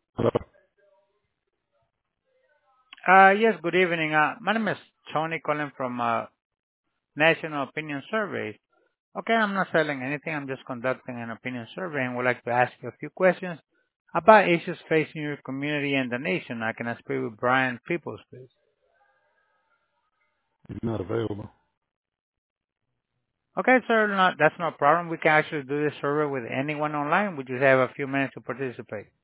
Hello. Yes, good evening. My name is Tony calling from National Opinion Survey. Okay, I'm not selling anything. I'm just conducting an opinion survey and would like to ask you a few questions about issues facing your community and the nation. I can speak with Brian Peoples, please. He's not available. Okay, sir, that's no problem. We can actually do this survey with anyone online. We just have a few minutes to participate.